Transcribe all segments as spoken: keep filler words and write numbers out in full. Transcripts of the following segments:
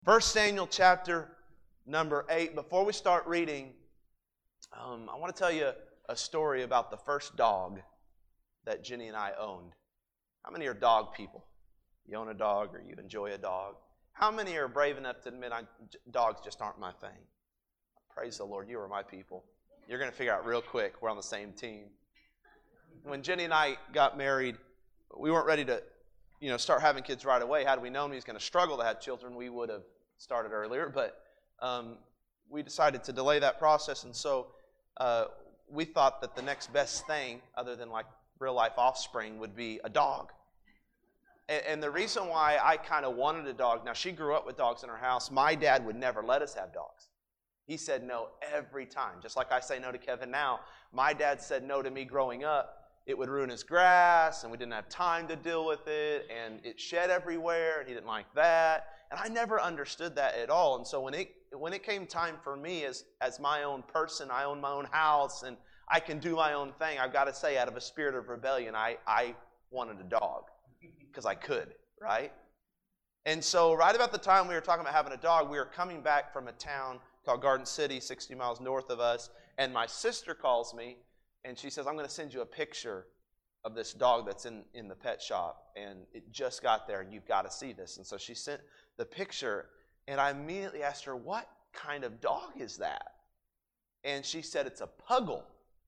First Samuel chapter number eight. Before we start reading, um, I want to tell you a story about the first dog that Jenny and I owned. How many are dog people? You own a dog or you enjoy a dog? How many are brave enough to admit I, dogs just aren't my thing? Praise the Lord, you are my people. You're going to figure out real quick we're on the same team. When Jenny and I got married, we weren't ready to you know, start having kids right away. Had we known he was going to struggle to have children, we would have started earlier. But um, we decided to delay that process, and so uh, we thought that the next best thing, other than like real life offspring, would be a dog. And, and the reason why I kind of wanted a dog, now she grew up with dogs in her house. My dad would never let us have dogs. He said no every time. Just like I say no to Kevin now, my dad said no to me growing up. It would ruin his grass, and we didn't have time to deal with it, and it shed everywhere, and he didn't like that. And I never understood that at all. And so when it when it came time for me as, as my own person, I own my own house, and I can do my own thing, I've got to say, out of a spirit of rebellion, I, I wanted a dog because I could, right? And so right about the time we were talking about having a dog, we were coming back from a town called Garden City, sixty miles north of us, and my sister calls me, and she says, I'm going to send you a picture of this dog that's in, in the pet shop. And it just got there, and you've got to see this. And so she sent the picture, and I immediately asked her, what kind of dog is that? And she said, it's a puggle.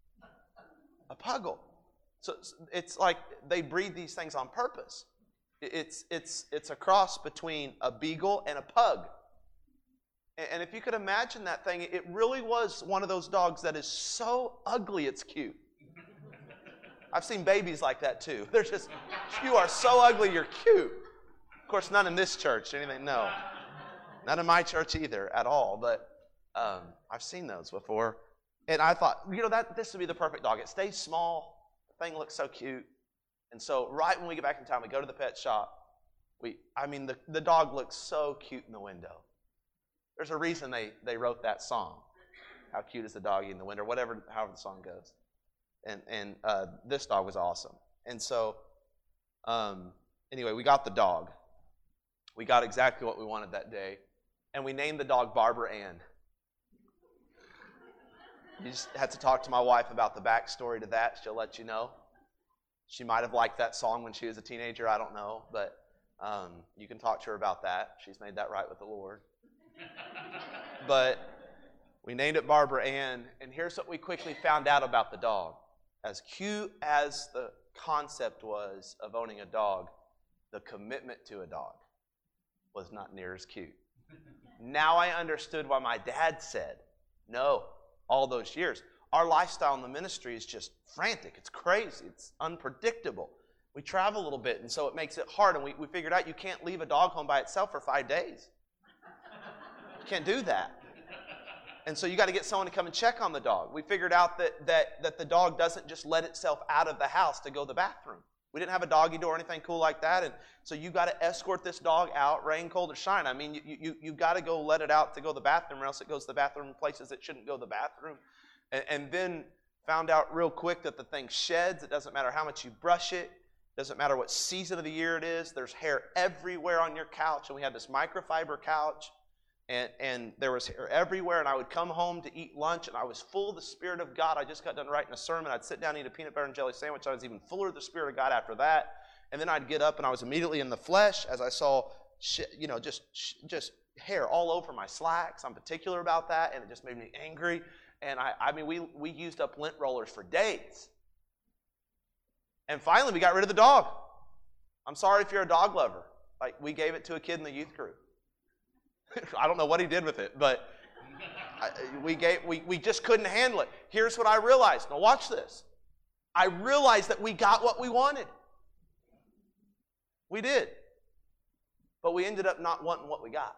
A puggle. So it's like they breed these things on purpose. It's, it's, it's a cross between a beagle and a pug. And if you could imagine that thing, it really was one of those dogs that is so ugly it's cute. I've seen babies like that too. They're just, you are so ugly, you're cute. Of course, none in this church, anything, no. None in my church either, at all. But um, I've seen those before. And I thought, you know, that this would be the perfect dog. It stays small. The thing looks so cute. And so right when we get back in town, we go to the pet shop. We, I mean, the, the dog looks so cute in the window. There's a reason they, they wrote that song. How cute is the doggy in the winter, whatever, however the song goes. And and uh, this dog was awesome. And so, um, anyway, we got the dog. We got exactly what we wanted that day. And we named the dog Barbara Ann. You just had to talk to my wife about the backstory to that. She'll let you know. She might have liked that song when she was a teenager. I don't know. But um, you can talk to her about that. She's made that right with the Lord. But we named it Barbara Ann, and here's what we quickly found out about the dog. As cute as the concept was of owning a dog, the commitment to a dog was not near as cute. Now I understood why my dad said no all those years. Our lifestyle in the ministry is just frantic. It's crazy. It's unpredictable. We travel a little bit, and so it makes it hard, and we, we figured out you can't leave a dog home by itself for five days. You can't do that. And so you got to get someone to come and check on the dog. We figured out that, that, that the dog doesn't just let itself out of the house to go to the bathroom. We didn't have a doggy door or anything cool like that. And so you got to escort this dog out, rain, cold, or shine. I mean, you, you, you got to go let it out to go to the bathroom, or else it goes to the bathroom in places it shouldn't go to the bathroom. And, and then found out real quick that the thing sheds. It doesn't matter how much you brush it. It doesn't matter what season of the year it is. There's hair everywhere on your couch. And we had this microfiber couch. And, and there was hair everywhere, and I would come home to eat lunch, and I was full of the Spirit of God. I just got done writing a sermon. I'd sit down and eat a peanut butter and jelly sandwich. I was even fuller of the Spirit of God after that. And then I'd get up, and I was immediately in the flesh as I saw, you know, just, just hair all over my slacks. I'm particular about that, and it just made me angry. And I, I mean, we, we used up lint rollers for days. And finally, we got rid of the dog. I'm sorry if you're a dog lover. Like, we gave it to a kid in the youth group. I don't know what he did with it, but I, we, gave, we, we just couldn't handle it. Here's what I realized. Now watch this. I realized that we got what we wanted. We did. But we ended up not wanting what we got.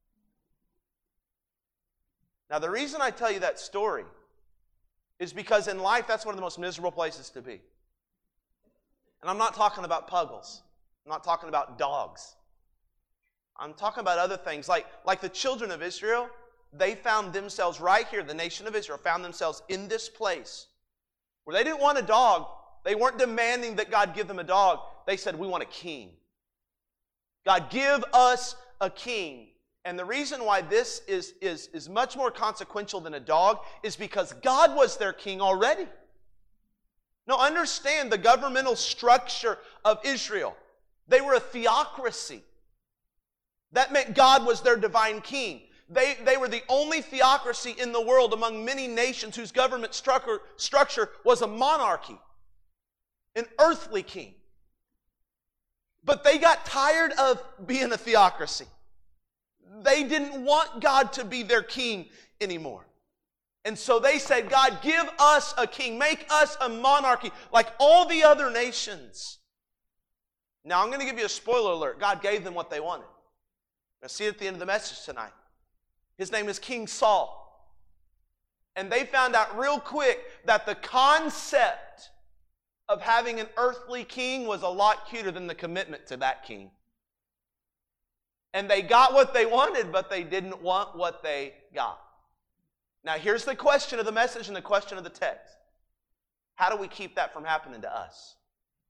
Now the reason I tell you that story is because in life that's one of the most miserable places to be. And I'm not talking about puggles. I'm not talking about dogs. I'm talking about other things, like, like the children of Israel. They found themselves right here, the nation of Israel found themselves in this place where they didn't want a dog. They weren't demanding that God give them a dog. They said, we want a king. God, give us a king. And the reason why this is, is, is much more consequential than a dog is because God was their king already. Now understand the governmental structure of Israel. They were a theocracy. That meant God was their divine king. They, they were the only theocracy in the world among many nations whose government structure, structure was a monarchy, an earthly king. But they got tired of being a theocracy. They didn't want God to be their king anymore. And so they said, God, give us a king. Make us a monarchy like all the other nations. Now, I'm going to give you a spoiler alert. God gave them what they wanted. Now, see it at the end of the message tonight. His name is King Saul. And they found out real quick that the concept of having an earthly king was a lot cuter than the commitment to that king. And they got what they wanted, but they didn't want what they got. Now, here's the question of the message and the question of the text. How do we keep that from happening to us?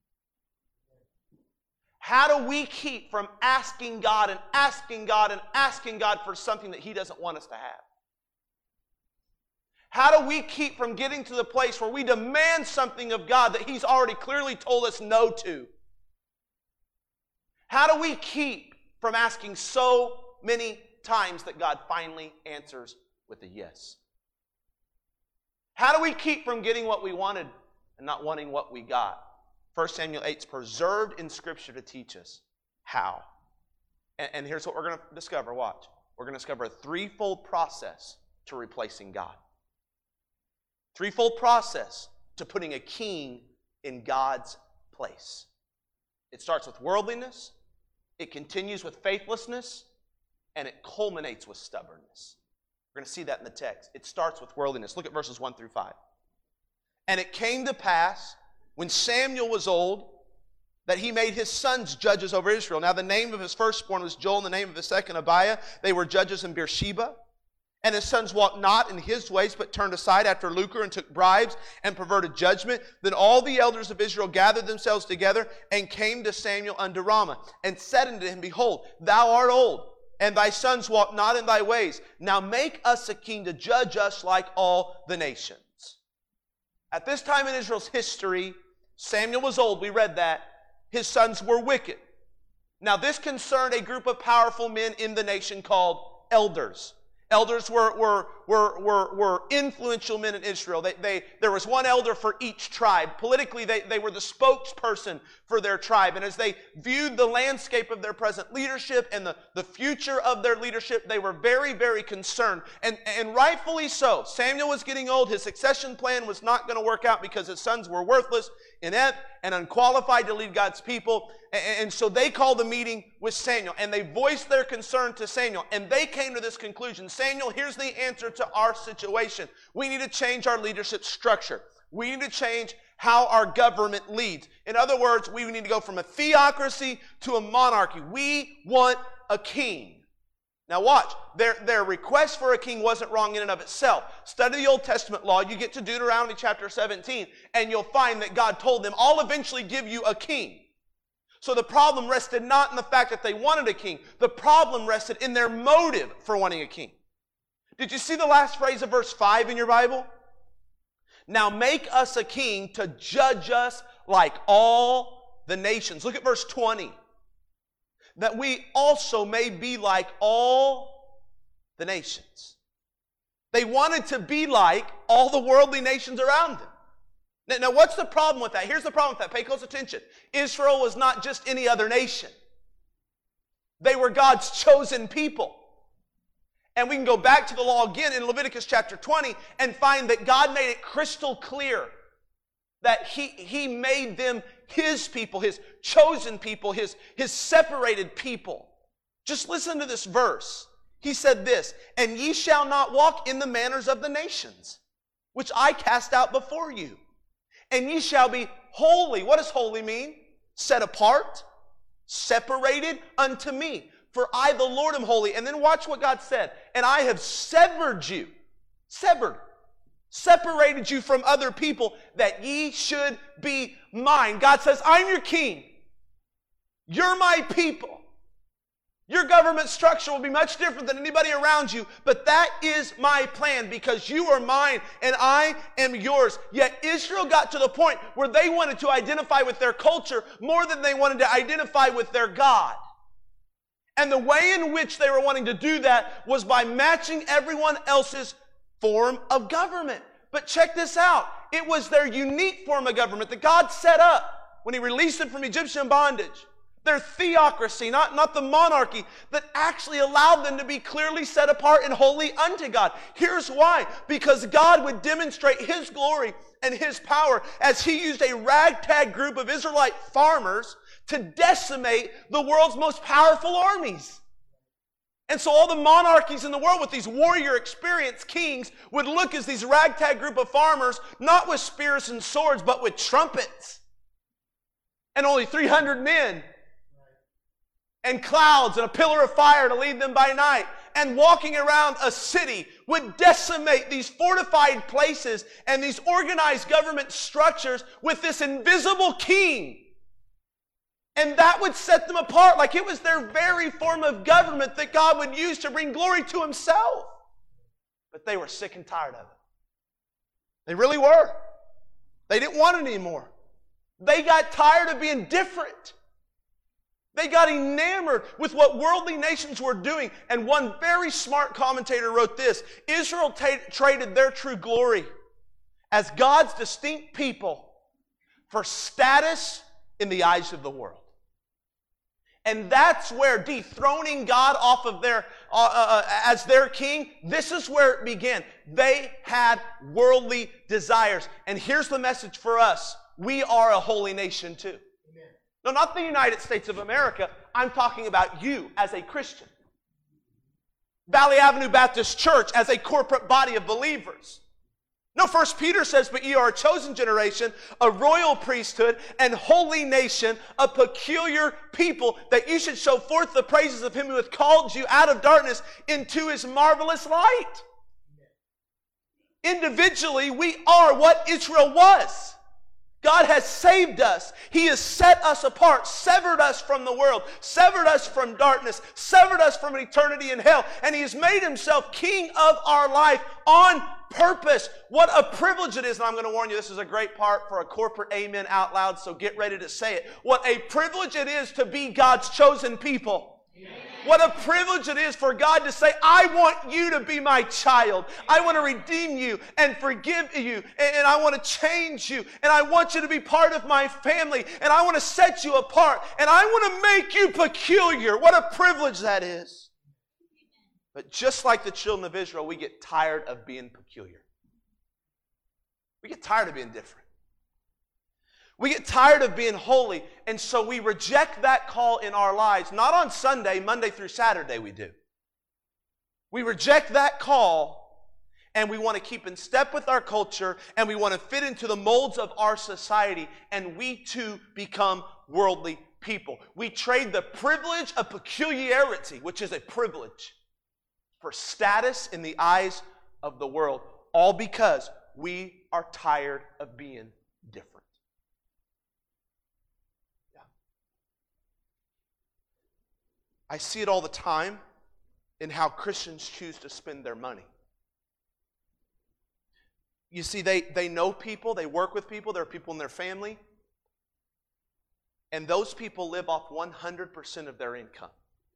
How do we keep from asking God and asking God and asking God for something that He doesn't want us to have? How do we keep from getting to the place where we demand something of God that He's already clearly told us no to? How do we keep from asking so many times that God finally answers with a yes? How do we keep from getting what we wanted and not wanting what we got? First Samuel eight is preserved in Scripture to teach us how. And, and here's what we're going to discover. Watch. We're going to discover a threefold process to replacing God. Threefold process to putting a king in God's place. It starts with worldliness, it continues with faithlessness, and it culminates with stubbornness. We're going to see that in the text. It starts with worldliness. Look at verses one through five. And it came to pass, when Samuel was old, that he made his sons judges over Israel. Now the name of his firstborn was Joel, and the name of his second Abiah. They were judges in Beersheba. And his sons walked not in his ways, but turned aside after lucre and took bribes and perverted judgment. Then all the elders of Israel gathered themselves together and came to Samuel unto Ramah, and said unto him, Behold, thou art old, and thy sons walk not in thy ways. Now make us a king to judge us like all the nations. At this time in Israel's history, Samuel was old. We read that. His sons were wicked. Now this concerned a group of powerful men in the nation called elders. Elders were, were, were, were, were influential men in Israel. They, they, there was one elder for each tribe. Politically, they, they were the spokesperson for their tribe. And as they viewed the landscape of their present leadership and the, the future of their leadership, they were very, very concerned. And, and rightfully so. Samuel was getting old. His succession plan was not going to work out because his sons were worthless, inept, and unqualified to lead God's people. And, and so they called a meeting with Samuel, and they voiced their concern to Samuel. And they came to this conclusion. Samuel, here's the answer to our situation. We need to change our leadership structure. We need to change how our government leads. In other words, we need to go from a theocracy to a monarchy. We want a king. Now watch, their, their request for a king wasn't wrong in and of itself. Study the Old Testament law. You get to Deuteronomy chapter seventeen, and you'll find that God told them, I'll eventually give you a king. So the problem rested not in the fact that they wanted a king. The problem rested in their motive for wanting a king. Did you see the last phrase of verse five in your Bible? Now make us a king to judge us like all the nations. Look at verse twenty. That we also may be like all the nations. They wanted to be like all the worldly nations around them. Now, now what's the problem with that? Here's the problem with that. Pay close attention. Israel was not just any other nation. They were God's chosen people. And we can go back to the law again in Leviticus chapter twenty and find that God made it crystal clear that He, he made them His people, His chosen people, His, His separated people. Just listen to this verse. He said this, and ye shall not walk in the manners of the nations, which I cast out before you. And ye shall be holy. What does holy mean? Set apart, separated unto me. For I, the Lord, am holy. And then watch what God said. And I have severed you. Severed. Separated you from other people that ye should be mine. God says, I'm your king. You're my people. Your government structure will be much different than anybody around you, but that is my plan because you are mine and I am yours. Yet Israel got to the point where they wanted to identify with their culture more than they wanted to identify with their God. And the way in which they were wanting to do that was by matching everyone else's form of government. But check this out. It was their unique form of government that God set up when He released them from Egyptian bondage. Their theocracy, not, not the monarchy, that actually allowed them to be clearly set apart and holy unto God. Here's why. Because God would demonstrate His glory and His power as He used a ragtag group of Israelite farmers to decimate the world's most powerful armies. And so all the monarchies in the world with these warrior experienced kings would look as these ragtag group of farmers, not with spears and swords, but with trumpets. And only three hundred men. And clouds and a pillar of fire to lead them by night. And walking around a city would decimate these fortified places and these organized government structures with this invisible king. And that would set them apart like it was their very form of government that God would use to bring glory to Himself. But they were sick and tired of it. They really were. They didn't want it anymore. They got tired of being different. They got enamored with what worldly nations were doing. And one very smart commentator wrote this: Israel t- traded their true glory as God's distinct people for status in the eyes of the world. And that's where dethroning God off of their, uh, uh, as their king, this is where it began. They had worldly desires. And here's the message for us. We are a holy nation too. Amen. No, not the United States of America. I'm talking about you as a Christian. Valley Avenue Baptist Church as a corporate body of believers. No, First Peter says, but ye are a chosen generation, a royal priesthood, and holy nation, a peculiar people, that you should show forth the praises of Him who hath called you out of darkness into His marvelous light. Individually, we are what Israel was. God has saved us. He has set us apart, severed us from the world, severed us from darkness, severed us from an eternity in hell, and He has made Himself king of our life on purpose. What a privilege it is. And I'm going to warn you, this is a great part for a corporate amen out loud, so get ready to say it. What a privilege it is to be God's chosen people. Amen. What a privilege it is for God to say, I want you to be my child. I want to redeem you and forgive you. And I want to change you. And I want you to be part of my family. And I want to set you apart. And I want to make you peculiar. What a privilege that is. But just like the children of Israel, we get tired of being peculiar. We get tired of being different. We get tired of being holy, and so we reject that call in our lives. Not on Sunday, Monday through Saturday we do. We reject that call, and we want to keep in step with our culture, and we want to fit into the molds of our society, and we too become worldly people. We trade the privilege of peculiarity, which is a privilege, for status in the eyes of the world, all because we are tired of being different. I see it all the time in how Christians choose to spend their money. You see, they, they know people, they work with people, there are people in their family, and those people live off one hundred percent of their income.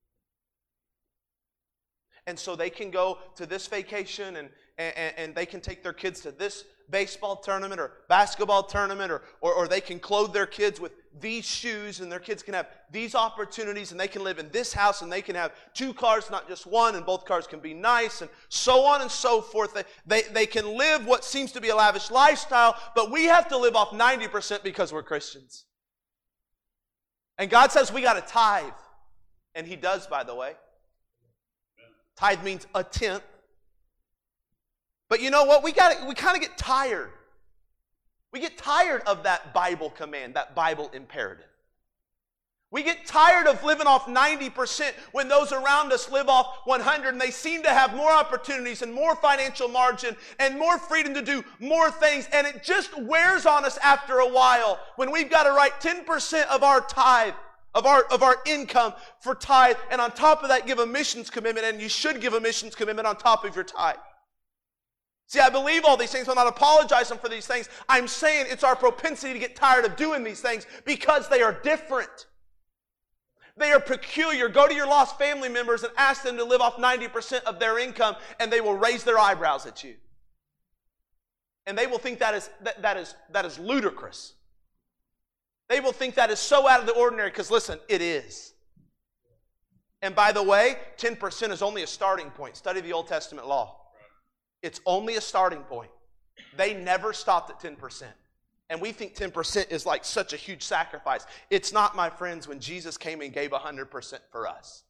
And so they can go to this vacation and, and, and they can take their kids to this baseball tournament or basketball tournament, or, or, or they can clothe their kids with these shoes, and their kids can have these opportunities, and they can live in this house, and they can have two cars, not just one, and both cars can be nice, and so on and so forth. They, they, they can live what seems to be a lavish lifestyle, but we have to live off ninety percent because we're Christians. And God says we got to tithe. And He does, by the way. Tithe means a tenth. But you know what? We got we kind of get tired. We get tired of that Bible command, that Bible imperative. We get tired of living off ninety percent when those around us live off one hundred, and they seem to have more opportunities and more financial margin and more freedom to do more things, and it just wears on us after a while when we've got to write ten percent of our tithe of our, of our income for tithe. And on top of that, give a missions commitment. And you should give a missions commitment on top of your tithe. See, I believe all these things. I'm not apologizing for these things. I'm saying it's our propensity to get tired of doing these things because they are different. They are peculiar. Go to your lost family members and ask them to live off ninety percent of their income, and they will raise their eyebrows at you. And they will think that is, that, that is, that is ludicrous. They will think that is so out of the ordinary because, listen, it is. And by the way, ten percent is only a starting point. Study the Old Testament law. It's only a starting point. They never stopped at ten percent. And we think ten percent is like such a huge sacrifice. It's not, my friends, when Jesus came and gave one hundred percent for us.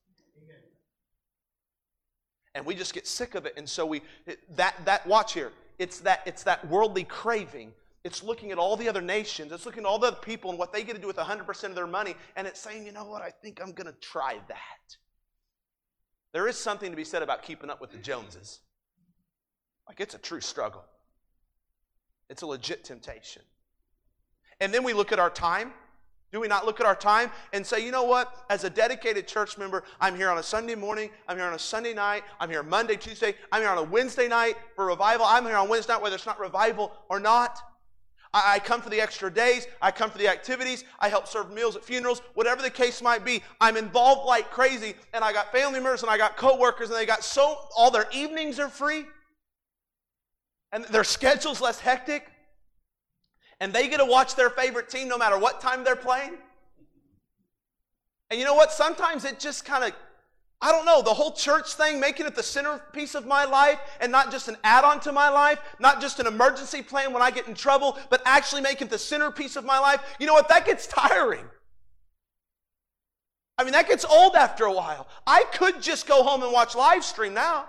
And we just get sick of it. And so we, that, that watch here, it's that, it's that worldly craving. It's looking at all the other nations. It's looking at all the other people and what they get to do with one hundred percent of their money. And it's saying, you know what, I think I'm going to try that. There is something to be said about keeping up with the Joneses. Like, it's a true struggle. It's a legit temptation. And then we look at our time. Do we not look at our time and say, you know what? As a dedicated church member, I'm here on a Sunday morning. I'm here on a Sunday night. I'm here Monday, Tuesday. I'm here on a Wednesday night for revival. I'm here on Wednesday night whether it's not revival or not. I, I come for the extra days. I come for the activities. I help serve meals at funerals. Whatever the case might be, I'm involved like crazy. And I got family members and I got coworkers and they got so, all their evenings are free. And their schedule's less hectic. And they get to watch their favorite team no matter what time they're playing. And you know what? Sometimes it just kind of, I don't know, the whole church thing, making it the centerpiece of my life and not just an add-on to my life, not just an emergency plan when I get in trouble, but actually making it the centerpiece of my life. You know what? That gets tiring. I mean, that gets old after a while. I could just go home and watch live stream now.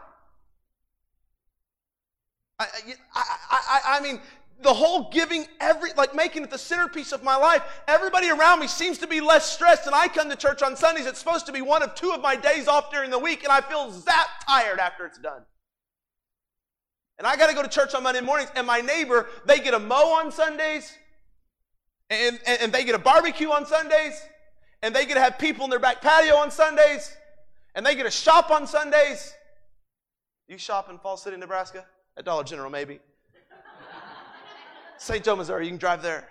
I, I, I, I mean, the whole giving, every like making it the centerpiece of my life, everybody around me seems to be less stressed, and I come to church on Sundays. It's supposed to be one of two of my days off during the week, and I feel zap tired after it's done. And I got to go to church on Monday mornings, and my neighbor, they get a mow on Sundays, and, and, and they get a barbecue on Sundays, and they get to have people in their back patio on Sundays, and they get to shop on Sundays. You shop in Falls City, Nebraska? At Dollar General, maybe. Saint Joe, Missouri, you can drive there.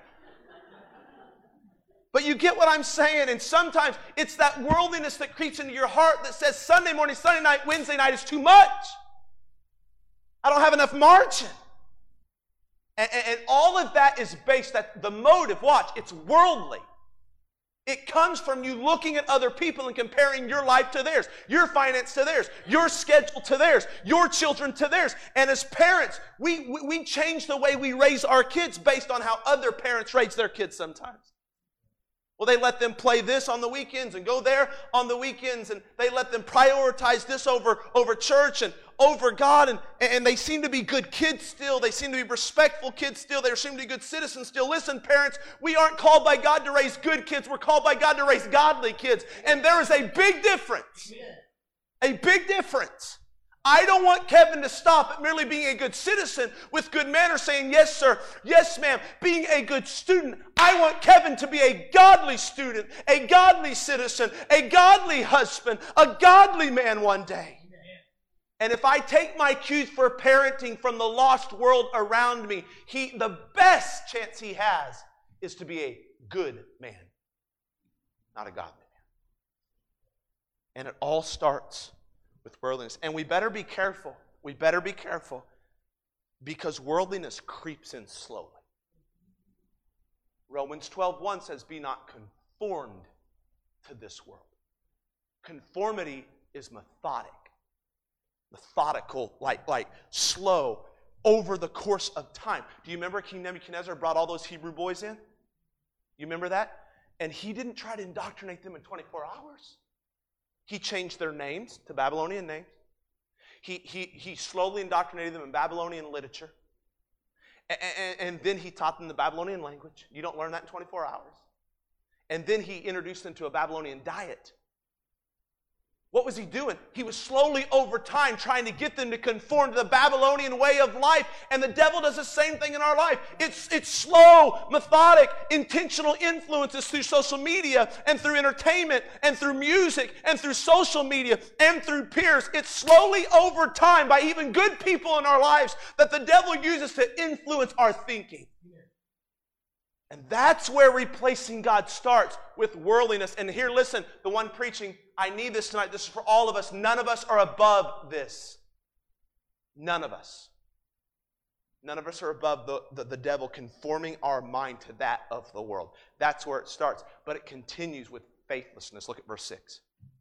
But you get what I'm saying, and sometimes it's that worldliness that creeps into your heart that says Sunday morning, Sunday night, Wednesday night is too much. I don't have enough margin. And, and, and all of that is based, that the motive, watch, it's worldly. It comes from you looking at other people and comparing your life to theirs, your finance to theirs, your schedule to theirs, your children to theirs. And as parents, we, we, we change the way we raise our kids based on how other parents raise their kids sometimes. Well, they let them play this on the weekends and go there on the weekends, and they let them prioritize this over, over church and over God, and, and they seem to be good kids still. They seem to be respectful kids still. They seem to be good citizens still. Listen, parents, we aren't called by God to raise good kids. We're called by God to raise godly kids. And there is a big difference. A big difference. I don't want Kevin to stop at merely being a good citizen with good manners, saying, yes, sir, yes, ma'am, being a good student. I want Kevin to be a godly student, a godly citizen, a godly husband, a godly man one day. And if I take my cues for parenting from the lost world around me, he, the best chance he has is to be a good man, not a godly man. And it all starts with worldliness. And we better be careful. We better be careful because worldliness creeps in slowly. Romans twelve one says, be not conformed to this world. Conformity is methodic. Methodical, like, like slow, over the course of time. Do you remember King Nebuchadnezzar brought all those Hebrew boys in? You remember that? And he didn't try to indoctrinate them in twenty-four hours. He changed their names to Babylonian names. He, he, he slowly indoctrinated them in Babylonian literature. And, and, and then he taught them the Babylonian language. You don't learn that in twenty-four hours. And then he introduced them to a Babylonian diet. What was he doing? He was slowly over time trying to get them to conform to the Babylonian way of life. And the devil does the same thing in our life. It's, it's slow, methodic, intentional influences through social media and through entertainment and through music and through social media and through peers. It's slowly over time by even good people in our lives that the devil uses to influence our thinking. And that's where replacing God starts, with worldliness. And here, listen, the one preaching, I need this tonight. This is for all of us. None of us are above this. None of us. None of us are above the, the, the devil conforming our mind to that of the world. That's where it starts. But it continues with faithlessness. Look at verse six.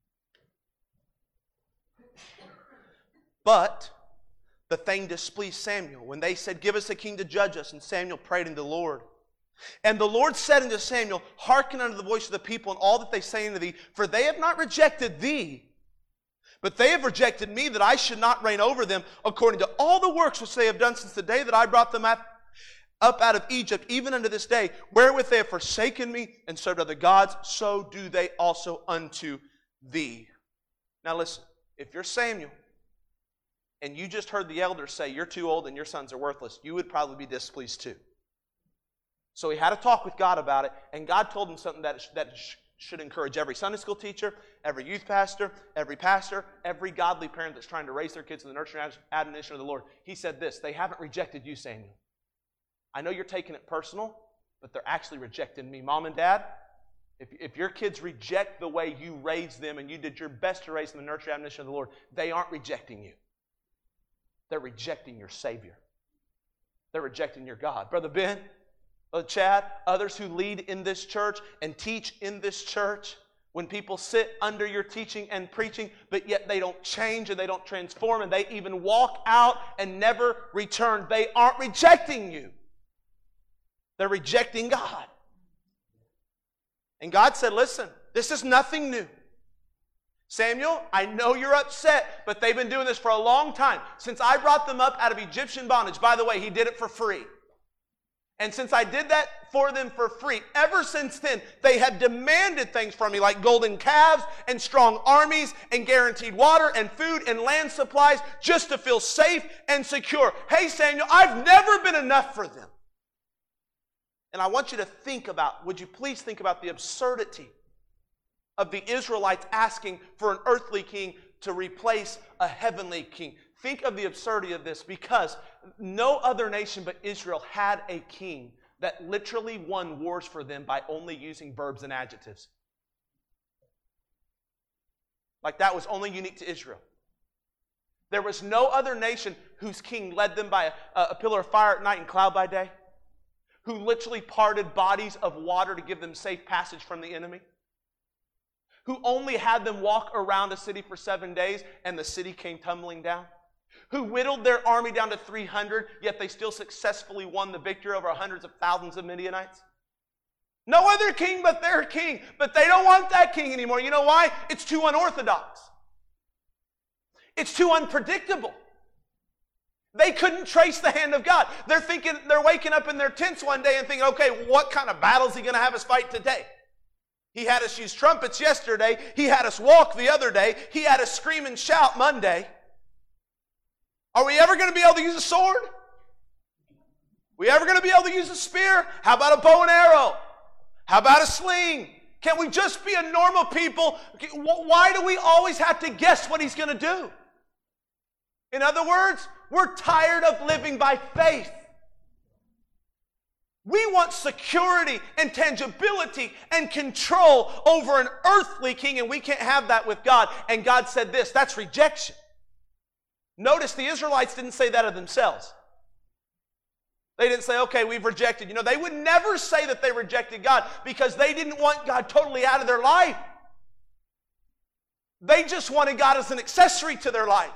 But the thing displeased Samuel when they said, give us a king to judge us. And Samuel prayed unto the Lord. And the Lord said unto Samuel, hearken unto the voice of the people and all that they say unto thee, for they have not rejected thee, but they have rejected me, that I should not reign over them, according to all the works which they have done since the day that I brought them up, up out of Egypt, even unto this day, wherewith they have forsaken me and served other gods, so do they also unto thee. Now listen, if you're Samuel, and you just heard the elders say, you're too old and your sons are worthless, you would probably be displeased too. So he had a talk with God about it, and God told him something that, that should encourage every Sunday school teacher, every youth pastor, every pastor, every godly parent that's trying to raise their kids in the nurture and admonition of the Lord. He said this, they haven't rejected you, Samuel. I know you're taking it personal, but they're actually rejecting me. Mom and Dad, if, if your kids reject the way you raised them and you did your best to raise them in the nurture and admonition of the Lord, they aren't rejecting you. They're rejecting your Savior. They're rejecting your God. Brother Ben, Brother Chad, others who lead in this church and teach in this church, when people sit under your teaching and preaching, but yet they don't change and they don't transform and they even walk out and never return, they aren't rejecting you. They're rejecting God. And God said, listen, this is nothing new. Samuel, I know you're upset, but they've been doing this for a long time. Since I brought them up out of Egyptian bondage, by the way, he did it for free. And since I did that for them for free, ever since then, they have demanded things from me like golden calves and strong armies and guaranteed water and food and land supplies just to feel safe and secure. Hey, Samuel, I've never been enough for them. And I want you to think about, would you please think about the absurdity of the Israelites asking for an earthly king to replace a heavenly king. Think of the absurdity of this, because no other nation but Israel had a king that literally won wars for them by only using verbs and adjectives. Like that was only unique to Israel. There was no other nation whose king led them by a, a pillar of fire at night and cloud by day, who literally parted bodies of water to give them safe passage from the enemy, who only had them walk around a city for seven days and the city came tumbling down, who whittled their army down to three hundred, yet they still successfully won the victory over hundreds of thousands of Midianites. No other king but their king, but they don't want that king anymore. You know why? It's too unorthodox. It's too unpredictable. They couldn't trace the hand of God. They're thinking, they're waking up in their tents one day and thinking, okay, what kind of battle is he going to have us fight today? He had us use trumpets yesterday. He had us walk the other day. He had us scream and shout Monday. Are we ever going to be able to use a sword? We ever going to be able to use a spear? How about a bow and arrow? How about a sling? Can't we just be a normal people? Why do we always have to guess what he's going to do? In other words, we're tired of living by faith. We want security and tangibility and control over an earthly king, and we can't have that with God. And God said this, that's rejection. Notice the Israelites didn't say that of themselves. They didn't say, okay, we've rejected. You know, they would never say that they rejected God because they didn't want God totally out of their life. They just wanted God as an accessory to their life.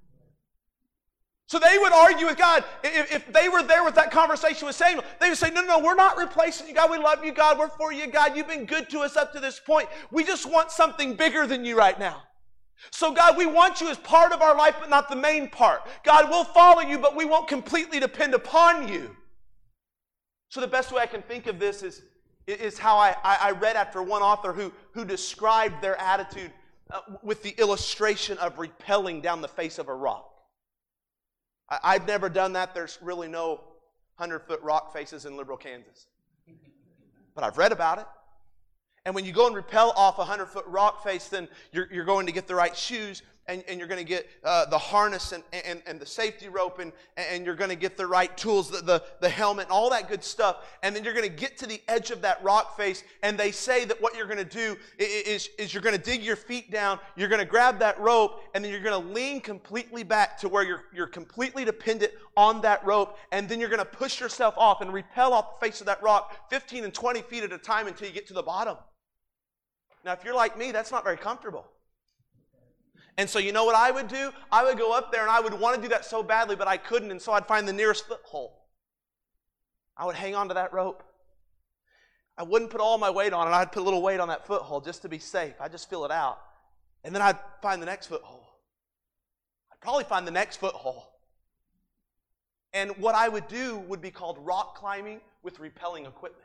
So they would argue with God. If, if they were there with that conversation with Samuel, they would say, no, no, no, we're not replacing you, God. We love you, God. We're for you, God. You've been good to us up to this point. We just want something bigger than you right now. So God, we want you as part of our life, but not the main part. God, we'll follow you, but we won't completely depend upon you. So the best way I can think of this is, is how I, I read after one author who, who described their attitude uh, with the illustration of rappelling down the face of a rock. I, I've never done that. There's really no hundred-foot rock faces in Liberal, Kansas. But I've read about it. And when you go and rappel off a hundred-foot rock face, then you're, you're going to get the right shoes, and, and you're going to get uh, the harness and, and, and the safety rope, and, and you're going to get the right tools, the, the, the helmet, and all that good stuff. And then you're going to get to the edge of that rock face, and they say that what you're going to do is, is you're going to dig your feet down, you're going to grab that rope, and then you're going to lean completely back to where you're, you're completely dependent on that rope, and then you're going to push yourself off and rappel off the face of that rock fifteen and twenty feet at a time until you get to the bottom. Now, if you're like me, that's not very comfortable. And so you know what I would do? I would go up there and I would want to do that so badly, but I couldn't, and so I'd find the nearest foothold. I would hang on to that rope. I wouldn't put all my weight on it. I'd put a little weight on that foothold just to be safe. I'd just feel it out. And then I'd find the next foothold. I'd probably find the next foothold. And what I would do would be called rock climbing with rappelling equipment.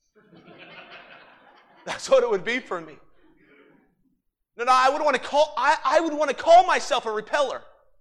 That's what it would be for me. No, no, I would want to call. I, I would want to call myself a repeller.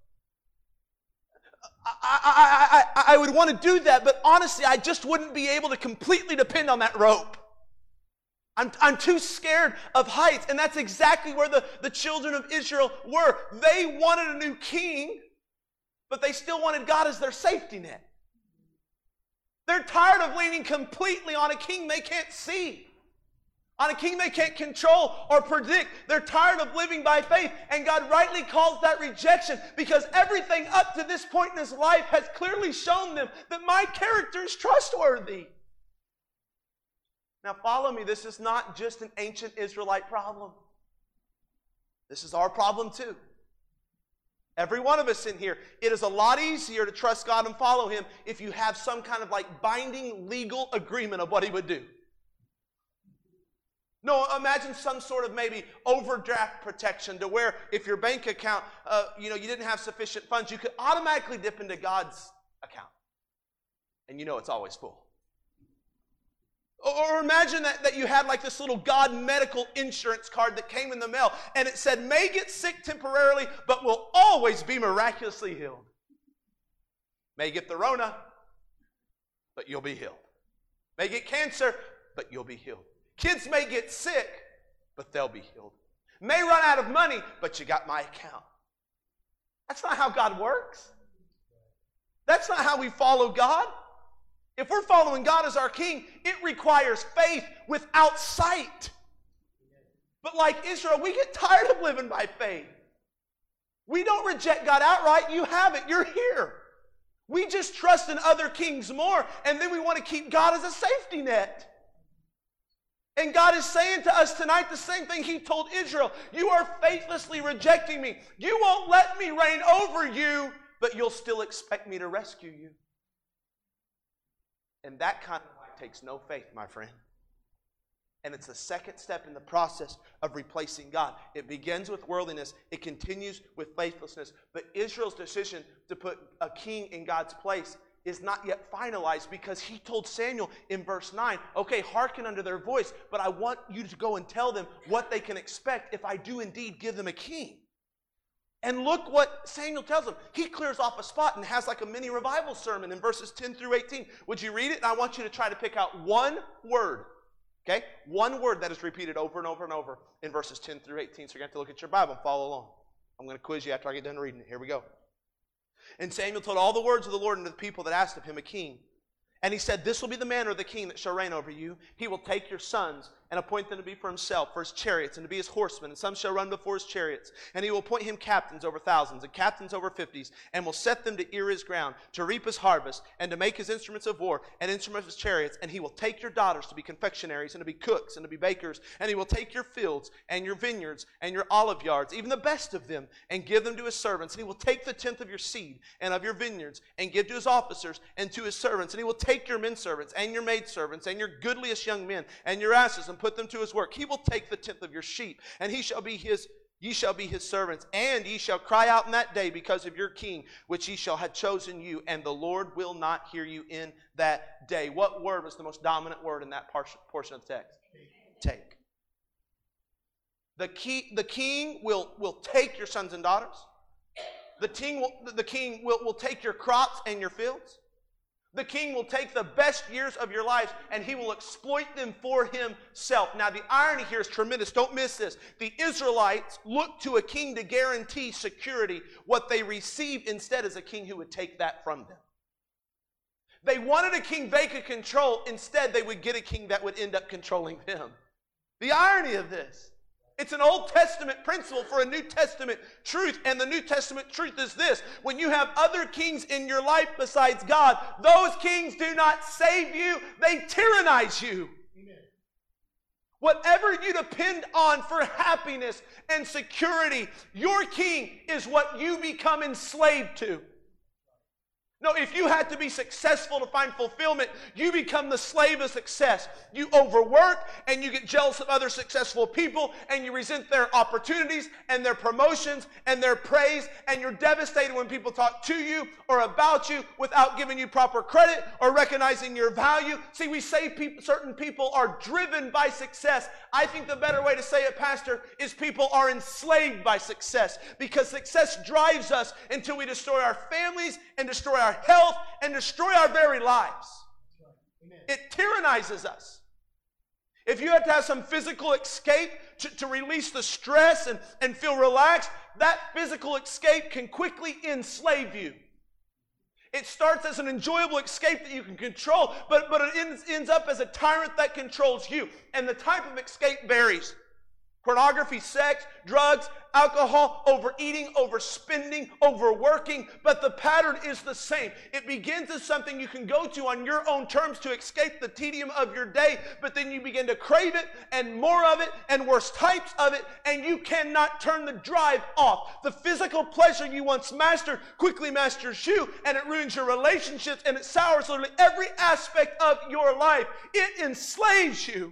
I, I, I, I would want to do that, but honestly, I just wouldn't be able to completely depend on that rope. I'm, I'm too scared of heights, and that's exactly where the, the children of Israel were. They wanted a new king, but they still wanted God as their safety net. They're tired of leaning completely on a king they can't see, on a king they can't control or predict. They're tired of living by faith, and God rightly calls that rejection, because everything up to this point in his life has clearly shown them that my character is trustworthy. Now follow me, this is not just an ancient Israelite problem. This is our problem too. Every one of us in here, it is a lot easier to trust God and follow him if you have some kind of like binding legal agreement of what he would do. No, imagine some sort of maybe overdraft protection to where if your bank account, uh, you know, you didn't have sufficient funds, you could automatically dip into God's account. And you know it's always full. Or imagine that, that you had like this little God medical insurance card that came in the mail, and it said, may get sick temporarily, but will always be miraculously healed. May get the Rona, but you'll be healed. May get cancer, but you'll be healed. Kids may get sick, but they'll be healed. May run out of money, but you got my account. That's not how God works. That's not how we follow God. If we're following God as our king, it requires faith without sight. But like Israel, we get tired of living by faith. We don't reject God outright. You have it. You're here. We just trust in other kings more, and then we want to keep God as a safety net. And God is saying to us tonight the same thing he told Israel. You are faithlessly rejecting me. You won't let me reign over you, but you'll still expect me to rescue you. And that kind of life takes no faith, my friend. And it's the second step in the process of replacing God. It begins with worldliness. It continues with faithlessness. But Israel's decision to put a king in God's place is not yet finalized, because he told Samuel in verse nine, okay, hearken unto their voice, but I want you to go and tell them what they can expect if I do indeed give them a king. And look what Samuel tells them. He clears off a spot and has like a mini revival sermon in verses ten through eighteen. Would you read it? And I want you to try to pick out one word. Okay? One word that is repeated over and over and over in verses ten through eighteen. So you're going to have to look at your Bible and follow along. I'm going to quiz you after I get done reading it. Here we go. And Samuel told all the words of the Lord unto the people that asked of him a king. And he said, this will be the manner of the king that shall reign over you. He will take your sons and appoint them to be for himself, for his chariots, and to be his horsemen, and some shall run before his chariots. And he will appoint him captains over thousands, and captains over fifties, and will set them to ear his ground, to reap his harvest, and to make his instruments of war, and instruments of his chariots. And he will take your daughters to be confectionaries, and to be cooks, and to be bakers. And he will take your fields, and your vineyards, and your olive yards, even the best of them, and give them to his servants. And he will take the tenth of your seed, and of your vineyards, and give to his officers, and to his servants. And he will take your men servants, and your maid servants, and your goodliest young men, and your asses, and put them to his work. He will take the tenth of your sheep, and he shall be his, ye shall be his servants, and ye shall cry out in that day because of your king, which he shall have chosen you, and the Lord will not hear you in that day. What word was the most dominant word in that portion of the text? Take. The, key, the king will, will take your sons and daughters. The king, will, the king will, will take your crops and your fields. The king will take the best years of your life and he will exploit them for himself. Now the irony here is tremendous. Don't miss this. The Israelites looked to a king to guarantee security. What they received instead is a king who would take that from them. They wanted a king they could control. Instead, they would get a king that would end up controlling them. The irony of this. It's an Old Testament principle for a New Testament truth. And the New Testament truth is this. When you have other kings in your life besides God, those kings do not save you. They tyrannize you. Amen. Whatever you depend on for happiness and security, your king is what you become enslaved to. No, if you had to be successful to find fulfillment, you become the slave of success. You overwork and you get jealous of other successful people and you resent their opportunities and their promotions and their praise, and you're devastated when people talk to you or about you without giving you proper credit or recognizing your value. See, we say people, certain people are driven by success. I think the better way to say it, Pastor, is people are enslaved by success, because success drives us until we destroy our families and destroy our health and destroy our very lives. Amen. It tyrannizes us. If you have to have some physical escape to, to release the stress and, and feel relaxed, that physical escape can quickly enslave you. It starts as an enjoyable escape that you can control, but, but it ends, ends up as a tyrant that controls you. And the type of escape varies. Pornography, sex, drugs, alcohol, overeating, overspending, overworking. But the pattern is the same. It begins as something you can go to on your own terms to escape the tedium of your day. But then you begin to crave it and more of it and worse types of it. And you cannot turn the drive off. The physical pleasure you once mastered quickly masters you. And it ruins your relationships. And it sours literally every aspect of your life. It enslaves you.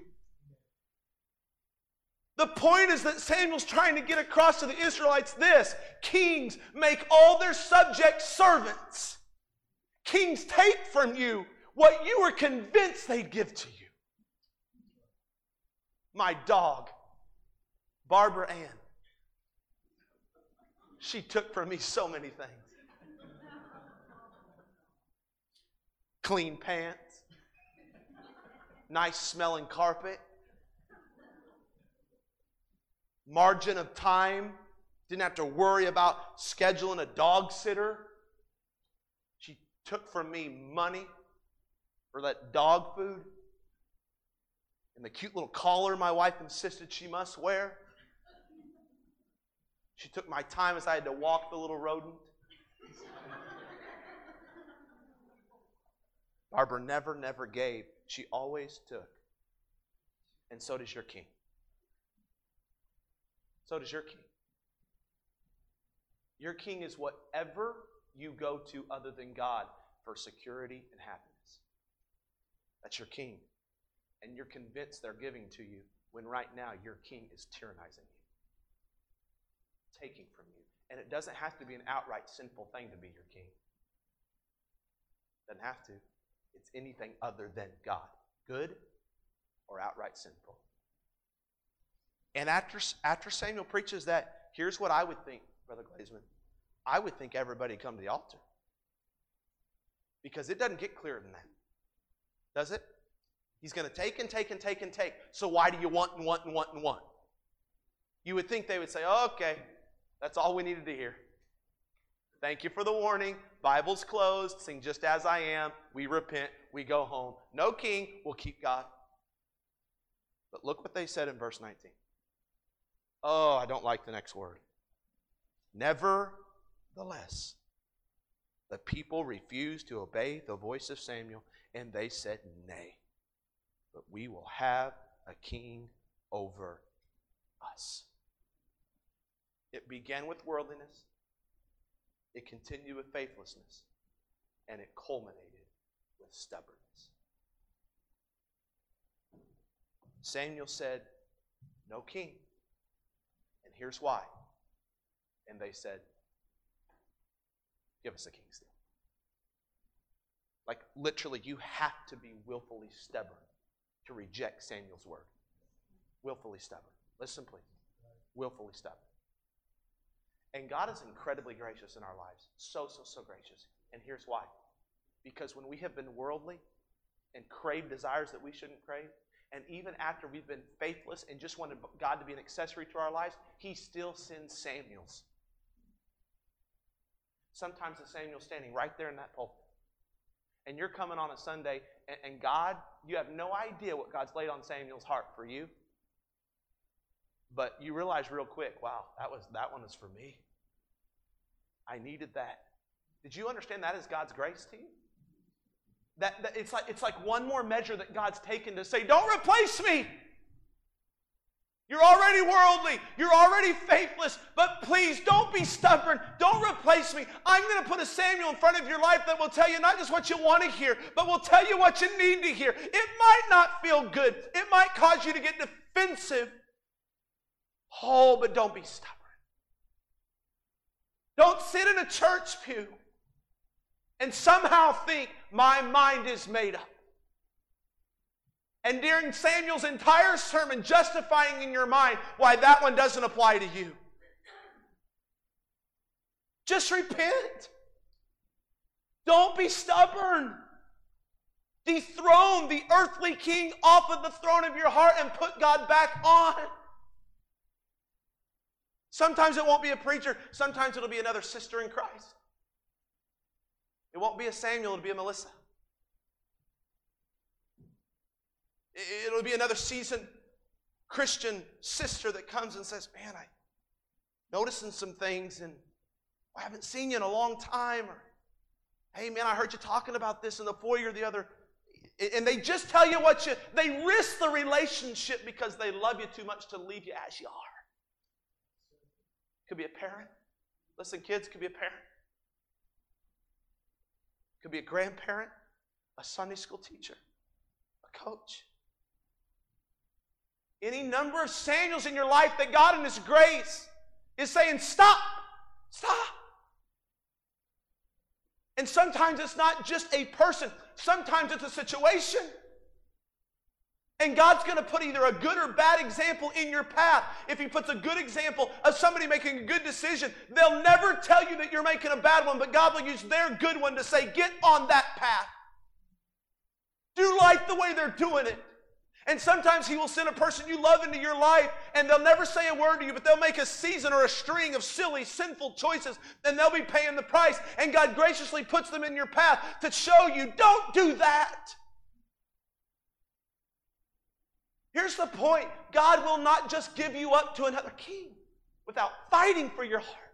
The point is that Samuel's trying to get across to the Israelites this: kings make all their subjects servants. Kings take from you what you were convinced they'd give to you. My dog, Barbara Ann, she took from me so many things. Clean pants, nice smelling carpet, margin of time, didn't have to worry about scheduling a dog sitter. She took from me money for that dog food and the cute little collar my wife insisted she must wear. She took my time as I had to walk the little rodent. Barbara never, never gave. She always took. And so does your king. So does your king. Your king is whatever you go to other than God for security and happiness. That's your king. And you're convinced they're giving to you when right now your king is tyrannizing you, taking from you. And it doesn't have to be an outright sinful thing to be your king. Doesn't have to. It's anything other than God, good or outright sinful. And after, after Samuel preaches that, here's what I would think, Brother Glazeman. I would think everybody come to the altar. Because it doesn't get clearer than that. Does it? He's going to take and take and take and take. So why do you want and want and want and want? You would think they would say, oh, okay, that's all we needed to hear. Thank you for the warning. Bible's closed. Sing just as I am. We repent. We go home. No king. We'll keep God. But look what they said in verse nineteen. Oh, I don't like the next word. Nevertheless, the people refused to obey the voice of Samuel, and they said, nay, but we will have a king over us. It began with worldliness, it continued with faithlessness, and it culminated with stubbornness. Samuel said, no king. And here's why. And they said, give us a king still. Like literally, you have to be willfully stubborn to reject Samuel's word. Willfully stubborn. Listen, please. willfully stubborn. And God is incredibly gracious in our lives. So, so, so gracious. And here's why. Because when we have been worldly and crave desires that we shouldn't crave, and even after we've been faithless and just wanted God to be an accessory to our lives, He still sends Samuels. Sometimes the Samuel's standing right there in that pulpit. And you're coming on a Sunday, and, and God, you have no idea what God's laid on Samuel's heart for you. But you realize real quick, wow, that was that one was for me. I needed that. Did you understand that is God's grace to you? That, that it's like it's like one more measure that God's taken to say, don't replace me. You're already worldly. You're already faithless. But please don't be stubborn. Don't replace me. I'm going to put a Samuel in front of your life that will tell you not just what you want to hear, but will tell you what you need to hear. It might not feel good. It might cause you to get defensive. Oh, but don't be stubborn. Don't sit in a church pew and somehow think my mind is made up. And during Samuel's entire sermon, justifying in your mind why that one doesn't apply to you. Just repent. Don't be stubborn. Dethrone the earthly king off of the throne of your heart and put God back on. Sometimes it won't be a preacher. Sometimes it'll be another sister in Christ. It won't be a Samuel. It'll be a Melissa. It'll be another seasoned Christian sister that comes and says, man, I'm noticing some things and I haven't seen you in a long time. Or, hey, man, I heard you talking about this in the foyer the other. And they just tell you what you, they risk the relationship because they love you too much to leave you as you are. Could be a parent. Listen, kids, could be a parent. Could be a grandparent, a Sunday school teacher, a coach. Any number of Samuels in your life that God in His grace is saying, stop, stop. And sometimes it's not just a person. Sometimes it's a situation. And God's going to put either a good or bad example in your path. If He puts a good example of somebody making a good decision, they'll never tell you that you're making a bad one, but God will use their good one to say, get on that path. Do life the way they're doing it. And sometimes He will send a person you love into your life, and they'll never say a word to you, but they'll make a season or a string of silly, sinful choices, and they'll be paying the price. And God graciously puts them in your path to show you, don't do that. Here's the point. God will not just give you up to another king without fighting for your heart.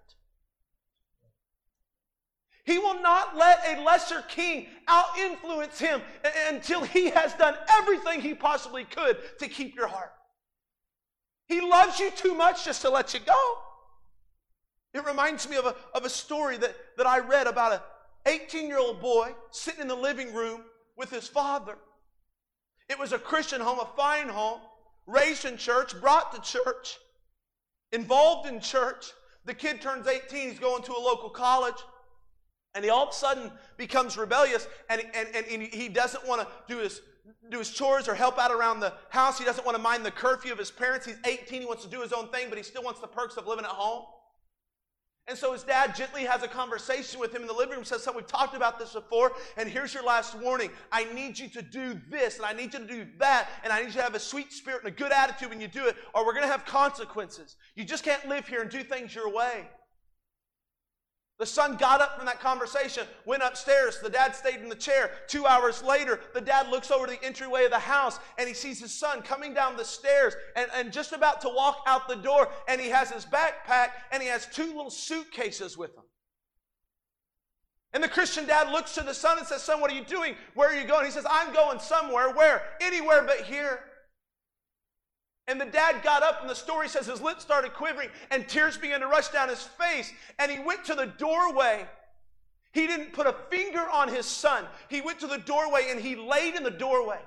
He will not let a lesser king out-influence him until he has done everything he possibly could to keep your heart. He loves you too much just to let you go. It reminds me of a, of a story that, that I read about an eighteen-year-old boy sitting in the living room with his father. It was a Christian home, a fine home, raised in church, brought to church, involved in church. The kid turns eighteen, he's going to a local college. And he all of a sudden becomes rebellious, and, and, and he doesn't want to do his, do his chores or help out around the house. He doesn't want to mind the curfew of his parents. He's eighteen, he wants to do his own thing, but he still wants the perks of living at home. And so his dad gently has a conversation with him in the living room, says, son, we've talked about this before, and here's your last warning. I need you to do this, and I need you to do that, and I need you to have a sweet spirit and a good attitude when you do it, or we're going to have consequences. You just can't live here and do things your way. The son got up from that conversation, went upstairs. The dad stayed in the chair. Two hours later, the dad looks over the entryway of the house, and he sees his son coming down the stairs and, and just about to walk out the door, and he has his backpack, and he has two little suitcases with him. And the Christian dad looks to the son and says, son, what are you doing? Where are you going? He says, I'm going somewhere. Where? Anywhere but here. And the dad got up, and the story says his lips started quivering, and tears began to rush down his face. And he went to the doorway. He didn't put a finger on his son. He went to the doorway, and he laid in the doorway.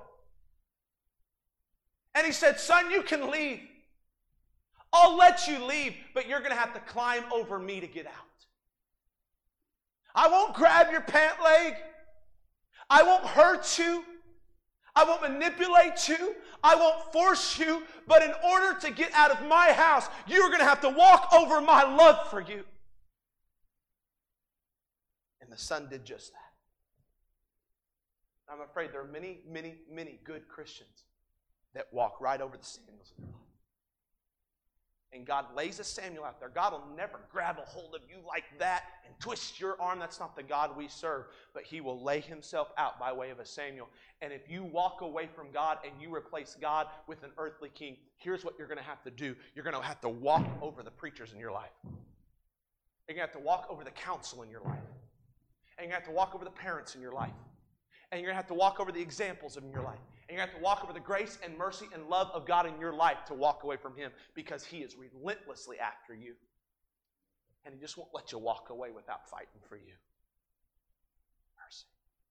And he said, son, you can leave. I'll let you leave, but you're going to have to climb over me to get out. I won't grab your pant leg. I won't hurt you. I won't manipulate you. I won't force you, but in order to get out of my house, you're going to have to walk over my love for you. And the son did just that. I'm afraid there are many, many, many good Christians that walk right over the Samuels in their life. And God lays a Samuel out there. God will never grab a hold of you like that and twist your arm. That's not the God we serve. But He will lay Himself out by way of a Samuel. And if you walk away from God and you replace God with an earthly king, here's what you're going to have to do. You're going to have to walk over the preachers in your life. You're going to have to walk over the counsel in your life. And you're going to have to walk over the parents in your life. And you're going to have to walk over the examples in your life. And you're going to have to walk over the grace and mercy and love of God in your life to walk away from Him, because He is relentlessly after you. And He just won't let you walk away without fighting for you. Mercy.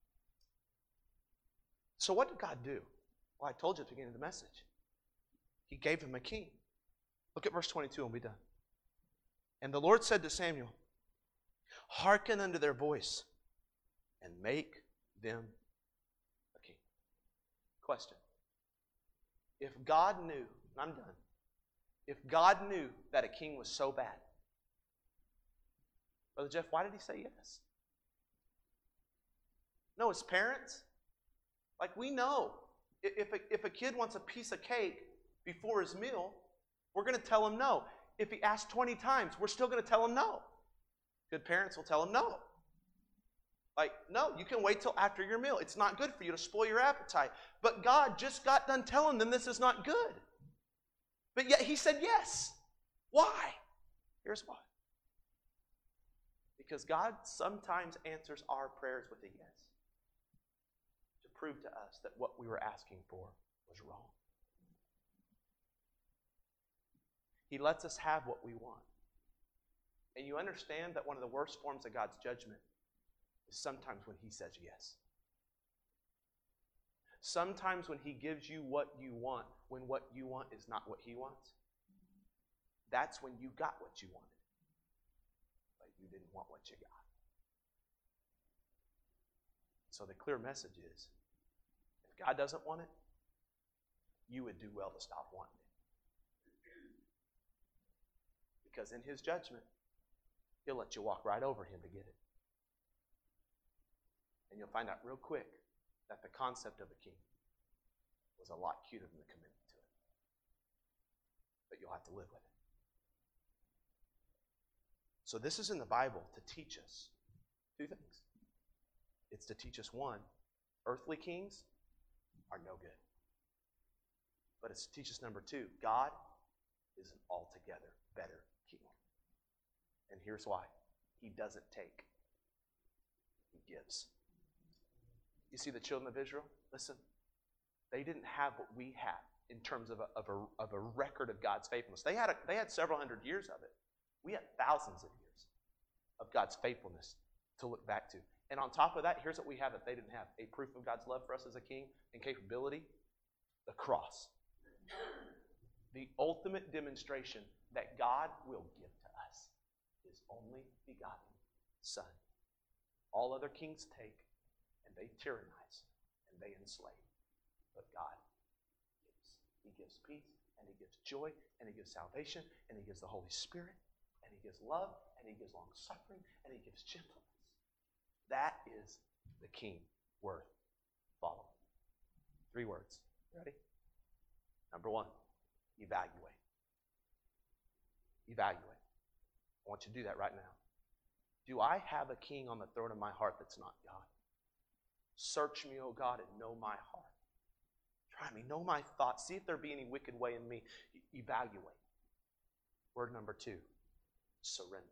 So what did God do? Well, I told you at the beginning of the message. He gave him a king. Look at verse twenty-two and we'll be done. And the Lord said to Samuel, hearken unto their voice and make them a king. Question. If God knew, and I'm done, if God knew that a king was so bad, Brother Jeff, why did He say yes? No, his parents. Like, we know, if a, if a kid wants a piece of cake before his meal, we're going to tell him no. If he asks twenty times, we're still going to tell him no. Good parents will tell him no. Like, no, you can wait till after your meal. It's not good for you to spoil your appetite. But God just got done telling them this is not good. But yet He said yes. Why? Here's why. Because God sometimes answers our prayers with a yes, to prove to us that what we were asking for was wrong. He lets us have what we want. And you understand that one of the worst forms of God's judgment is sometimes when He says yes. Sometimes when He gives you what you want, when what you want is not what He wants, that's when you got what you wanted. But you didn't want what you got. So the clear message is, if God doesn't want it, you would do well to stop wanting it. Because in His judgment, He'll let you walk right over Him to get it. And you'll find out real quick that the concept of a king was a lot cuter than the commitment to it. But you'll have to live with it. So this is in the Bible to teach us two things. It's to teach us, one, earthly kings are no good. But it's to teach us, number two, God is an altogether better king. And here's why. He doesn't take. He gives. You see the children of Israel? Listen, they didn't have what we have in terms of a, of a, of a record of God's faithfulness. They had, a, they had several hundred years of it. We had thousands of years of God's faithfulness to look back to. And on top of that, here's what we have that they didn't have. A proof of God's love for us as a king and capability, the cross. The ultimate demonstration that God will give to us His only begotten Son. All other kings take, and they tyrannize, and they enslave. But God gives. He gives peace, and He gives joy, and He gives salvation, and He gives the Holy Spirit, and He gives love, and He gives long-suffering, and He gives gentleness. That is the king worth following. Three words. Ready? Number one, evaluate. Evaluate. I want you to do that right now. Do I have a king on the throne of my heart that's not God? Search me, O God, and know my heart. Try me, know my thoughts. See if there be any wicked way in me. Evaluate. Word number two, surrender.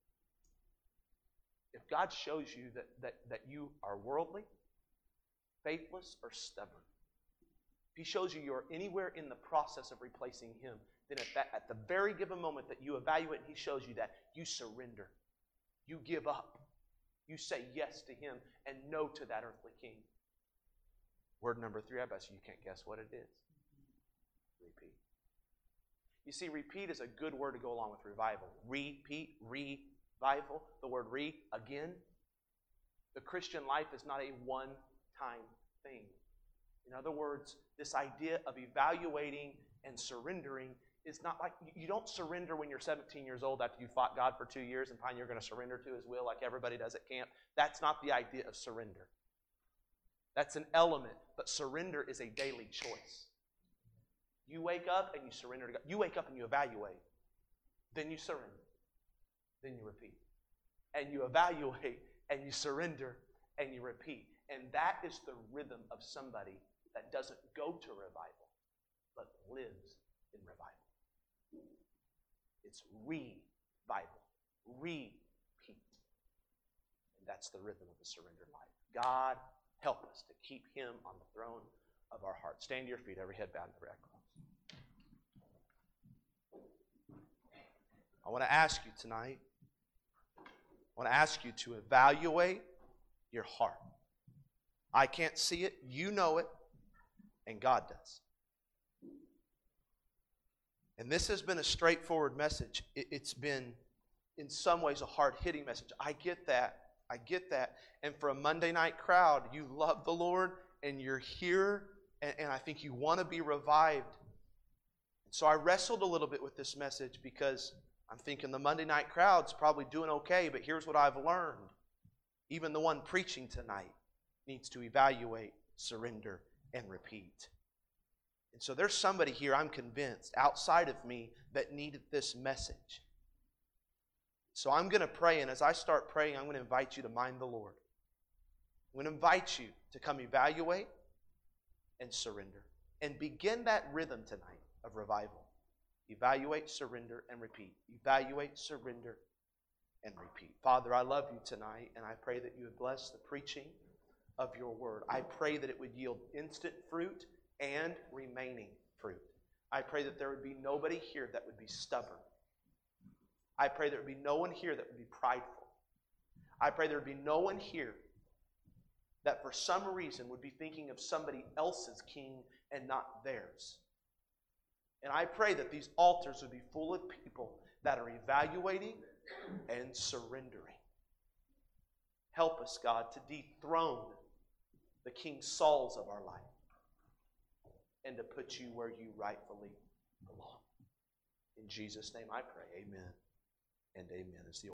If God shows you that, that, that you are worldly, faithless, or stubborn, if He shows you you're anywhere in the process of replacing Him, then at, that, at the very given moment that you evaluate and He shows you that, you surrender. You give up. You say yes to Him and no to that earthly king. Word number three, I bet you can't guess what it is. Repeat. You see, repeat is a good word to go along with revival. Repeat, revival, the word re, again. The Christian life is not a one-time thing. In other words, this idea of evaluating and surrendering is not like, you don't surrender when you're seventeen years old after you fought God for two years and find you're going to surrender to His will like everybody does at camp. That's not the idea of surrender. That's an element, but surrender is a daily choice. You wake up and you surrender to God. You wake up and you evaluate. Then you surrender. Then you repeat. And you evaluate and you surrender and you repeat. And that is the rhythm of somebody that doesn't go to revival, but lives in revival. It's revival. Repeat. And that's the rhythm of the surrendered life. God, help us to keep Him on the throne of our hearts. Stand to your feet, every head bowed and every eye closed. I want to ask you tonight, I want to ask you to evaluate your heart. I can't see it, you know it, and God does. And this has been a straightforward message. It's been, in some ways, a hard-hitting message. I get that. I get that. And for a Monday night crowd, you love the Lord, and you're here, and, and I think you want to be revived. So I wrestled a little bit with this message because I'm thinking the Monday night crowd's probably doing okay, but here's what I've learned. Even the one preaching tonight needs to evaluate, surrender, and repeat. And so there's somebody here, I'm convinced, outside of me that needed this message. So I'm going to pray, and as I start praying, I'm going to invite you to mind the Lord. I'm going to invite you to come evaluate and surrender. And begin that rhythm tonight of revival. Evaluate, surrender, and repeat. Evaluate, surrender, and repeat. Father, I love you tonight, and I pray that you would bless the preaching of your word. I pray that it would yield instant fruit and remaining fruit. I pray that there would be nobody here that would be stubborn. I pray there would be no one here that would be prideful. I pray there would be no one here that for some reason would be thinking of somebody else's king and not theirs. And I pray that these altars would be full of people that are evaluating and surrendering. Help us, God, to dethrone the King Sauls of our life and to put you where you rightfully belong. In Jesus' name I pray. Amen and amen. It's the